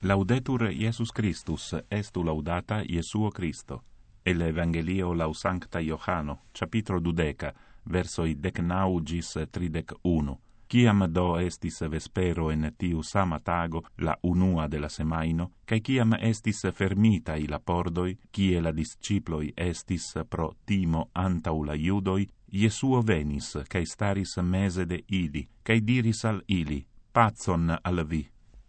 Laudetur Iesus Christus, estu laudata Iesuo Christo. El Evangelio lau Sancta Johano, capitro 12, versoi 19 gis 31. Ciam do estis vespero en tiu sama tago, la unua de la semaino, cae ciam estis fermitai la pordoi, cie la disciploi estis pro timo antau la Iudoi, Iesuo venis, cae staris mese de ili, cae diris al ili, pacon al vi.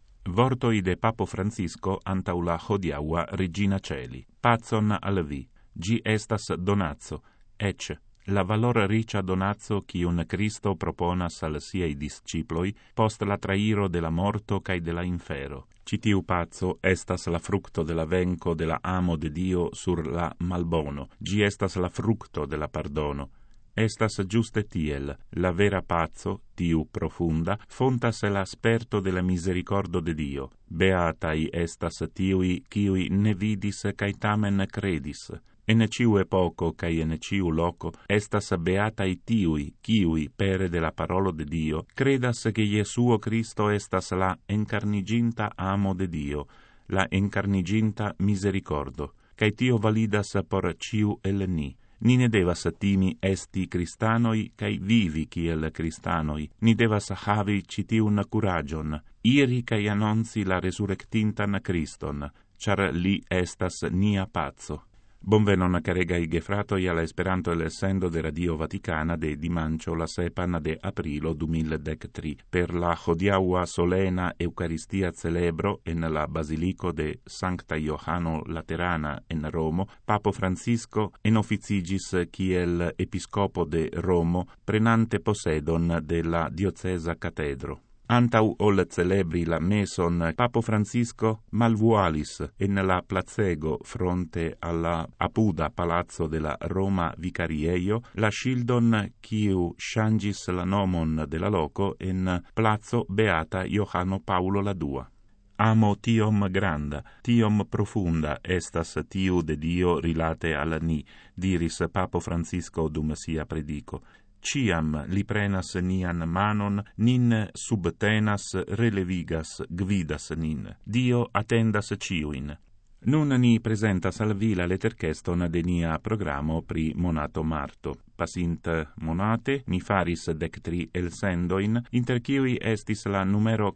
Vortoi de Papo Francisco antau la hodiaua Regina Celi. Pacon al vi. Gi estas donazzo, ec la valor ricia donazzo cium Cristo proponas al siei disciploi post la trairo de la morto cae de la infero. Citiu pazzo estas la fructo de la venco de la amo de Dio sur la malbono. Gi estas la fructo de la pardono. Estas giuste tiel, la vera pazzo, tiu profunda, fontas el asperto de la misericordo de Dio. Beatai estas tiui, ciui ne vidis cae tamen credis. En ciu epoco cae en ciu loco estas beatai tiui, ciui, pere de la parolo de Dio, credas che Iesuo Cristo estas la encarniginta amo de Dio, la encarniginta misericordo, cae tio validas por ciu el ni. Ni ne devas timi esti Cristanoi, cae vivi kiel Cristanoi. Ni devas havi citiun curagion, iri cae annonci la resurrectintan Christon, char li estas nia pazzo. Bonvenon caregai gefratoi alla Esperanto l'essendo de Radio Vaticana de dimancio la sepan de aprilo 2013 per la hodiaua solena Eucaristia celebro en la Basilico de Sancta Johano Laterana en Romo, Papo Francisco enoficigis kiel episcopo de Romo prenante posedon de la diocesa catedro. Antau ol celebri la meson, Papo Francisco malvualis en la placego fronte alla apuda palazzo de la Roma Vicarieio la schildon quiu changis la nomon de la loco en Plazo Beata Johano Paulo II. Amo tiom granda, tiom profunda estas tiu de Dio rilate al ni, diris Papo Francisco dum sia predico. Ciam li prenas nian manon, nin subtenas, relevigas, gvidas nin. Dio attendas ciuin. Nun ni presentas al vi la letercheston de nia programo pri monato marto. Pasint monate, ni faris 13 elsendoin, inter ciui estis la numero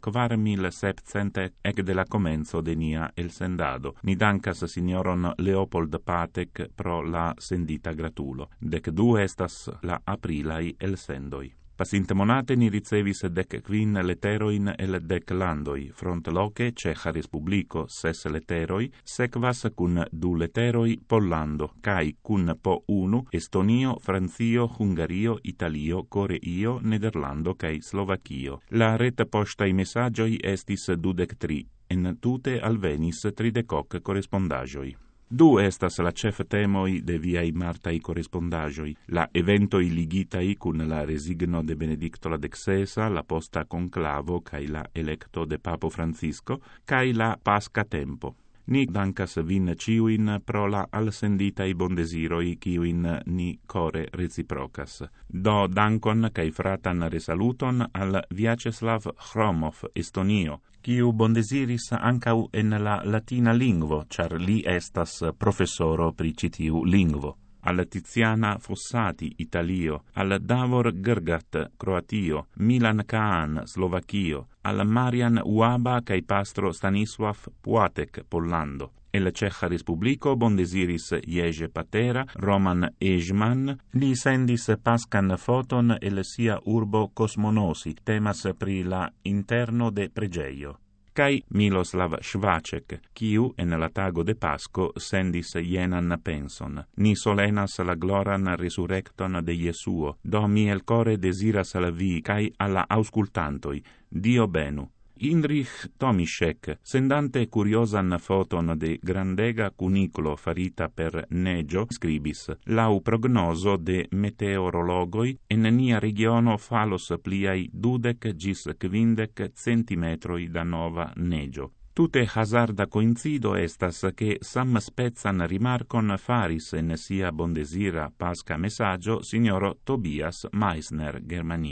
4700 ec de la comenzo de nia elsendado. Ni dankas signoron Leopold Patek pro la sendita gratulo. 12 estas la aprilai elsendoi. Pasinte monate ni ricevis 15 letteroin el 10 landoi, front loce Ceja Respublico 6 letteroi, sequas cun 2 letteroi Pollando, cae cun po 1 Estonio, Francio, Hungario, Italio, Coreio, Nederlando cae Slovakio. La ret postai messagioi estis 23, en tute alvenis 30 correspondagioi. Du estas la cef temoi de viai martai correspondagioi, la eventoi ligitai cun la resigno de Benedicto la XVI, la posta conclavo cae la electo de Papo Francisco, cae la pasca tempo. Ni dankas vin ciuin pro la alsenditai bondesiroi ciuin ni core reciprocas. Do dankon cae fratan resaluton al Vyacheslav Hromov, Estonio, quiu bondesiris ancau en la latina lingvo, char li estas professoro pri citiu lingvo. Al Tiziana Fossati, Italio, al Davor Grgat, Croatio, Milan Kaan, Slovakio, al Marian Uaba cae pastro Stanisław Płatek, Pollando. El Ceja Respublico bondesiris Jerzy Patera, Roman Ejman, li sendis pascan foton el sia urbo Kosmonosi, temas pri la interno de pregeio. Cae Miloslav Švaček, quiu en la tago de Pasco sendis jenan penson. Ni solenas la gloran resurrecton de Iesuo, do miel core desiras al vi cae alla auscultantoi. Dio benu. Indrich Tomishek, sendante curiosan foton de grandega cuniculo farita per negio, scribis, lau prognoso de meteorologoi, en nia regiono falos pliai 20 gis 50 centimetroi da nova negio. Tute hazarda coincido estas che sam spezzan rimarcon faris en sia bondesira pasca messaggio signoro Tobias Meissner, Germanio.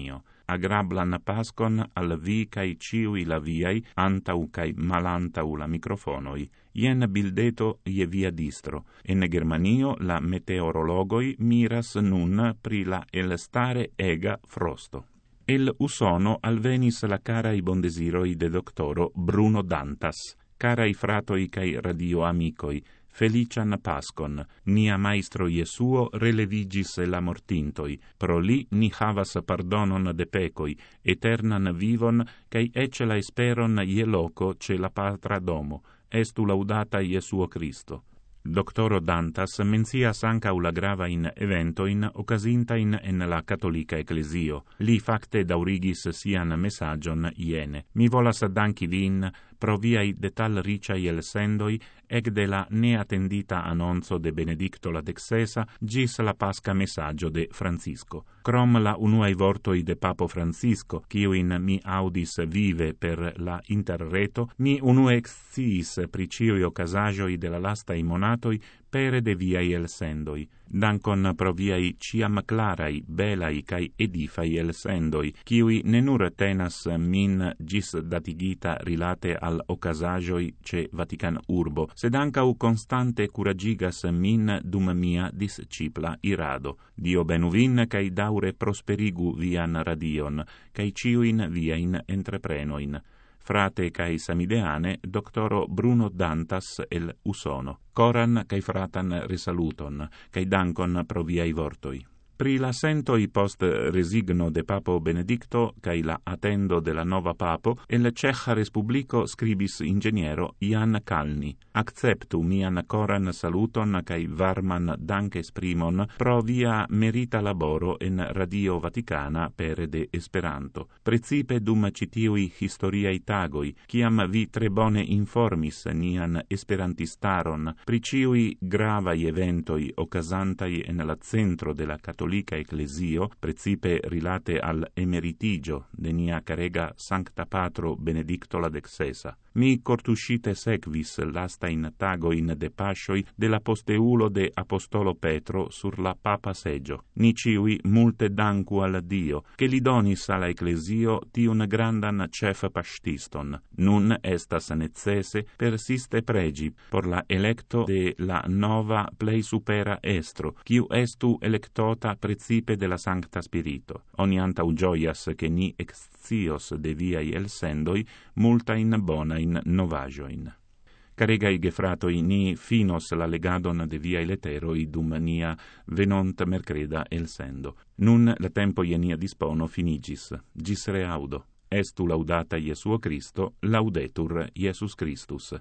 agrablan Pascon al vi cae ciui la viai, antau cae malantau la microfonoi, ien bildeto je via distro. En Germanio la meteorologoi miras nun pri la elstare ega frosto. El Usono alvenis la carai bondesiroi de doctoro Bruno Dantas, carai fratoi cae radio amicoi, felician Pascon, nia maestro Jesuo relevigis la mortintoi, pro li ni havas pardonon de pecoi, eternan vivon, cae ecce la esperon je loco ce la patra domo, estu laudata Jesuo Christo. Doctoro Dantas mencias ancau la gravain eventoin occasintain en la Catholica Ecclesio. Li facte daurigis sian messagion iene. Mi volas danki vin pro viai de tal ricai elsendoi ec de la neatendita annonzo de Benedicto la XVI gis la pasca messaggio de Francisco. Crom la unuai vortoi de Papo Francisco, quiuin mi audis vive per la interreto, mi unue exciis pri ciui occasagioi de la lastai monatoi pere de viai elsendoi. Dankon pro viai ciam clarai, belai cae edifai elsendoi, quiui ne nur tenas min gis datigita rilate al occasagioi ce Vatican urbo, sed ancau constante curagigas min dum mia discipla irado. Dio benu vin, cae daure prosperigu vian radion, cae ciuin viain entreprenoin. Frate cae Samideane, doctoro Bruno Dantas el Usono. Coran cae fratan resaluton, cae dankon pro viai vortoi. Pri la sentoi post resigno de Papo Benedicto cae la attendo de la nova Papo, el Cecha Respublico scribis ingeniero Jan Kalni. Acceptu mian coran saluton cae varman dank esprimon pro via merita laboro en Radio Vaticana pere de Esperanto. Precipe dum citiui historiai tagoi, ciam vi tre bone informis nian esperantistaron pri ciui gravai eventoi occasantai en la centro de la Catholica Ecclesio, precipe rilate al emeritigio de nia carega Sancta Patro Benedicto la XVI. Mi cortuscite sequis lastain tagoin de pascioi de la posteulo de Apostolo Petro sur la Papa Seggio. Ni ciui multe danku al Dio, che li donis alla Ecclesio tiun grandan chef pastiston. Nun estas necesse persiste pregi por la electo de la nova plei supera estro, quiu estu electota precipe de la Sancta Spirito. Oni antau gioias che ni excios de viai elsendoi multain bonain novagioin. Caregai gefratoi, ni finos la legadon de viai leteroi dum nia venont mercreda elsendo. Nun la tempo je nia dispono finigis. Gis reaudo. Estu laudata Jesuo Christo, laudetur Iesus Christus.